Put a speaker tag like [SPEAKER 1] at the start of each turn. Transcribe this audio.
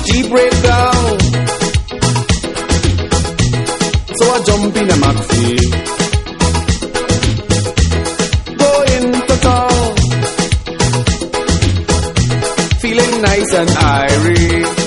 [SPEAKER 1] Jeep break down, so I jump in a maxi, go into town, feeling nice and irie.